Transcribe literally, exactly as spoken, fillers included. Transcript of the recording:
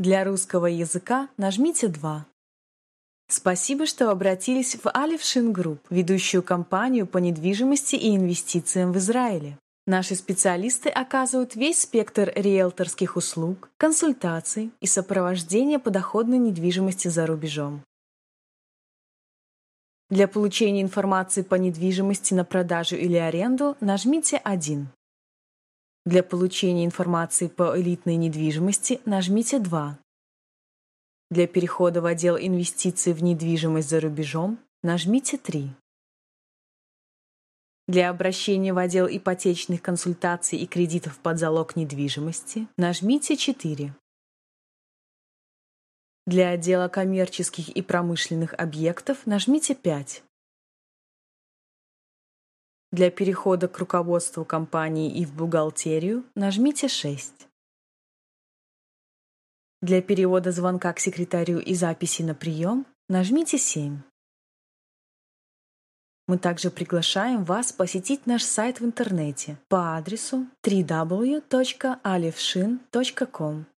Для русского языка нажмите два. Спасибо, что обратились в Алеф Шин Групп, ведущую компанию по недвижимости и инвестициям в Израиле. Наши специалисты оказывают весь спектр риэлторских услуг, консультаций и сопровождения по доходной недвижимости за рубежом. Для получения информации по недвижимости на продажу или аренду нажмите один. Для получения информации по элитной недвижимости нажмите два. Для перехода в отдел инвестиций в недвижимость за рубежом нажмите три. Для обращения в отдел ипотечных консультаций и кредитов под залог недвижимости нажмите четыре. Для отдела коммерческих и промышленных объектов нажмите пять. Для перехода к руководству компании и в бухгалтерию нажмите шесть. Для перевода звонка к секретарю и записи на прием нажмите семь. Мы также приглашаем вас посетить наш сайт в интернете по адресу дабл ю дабл ю дабл ю точка алефшин точка ком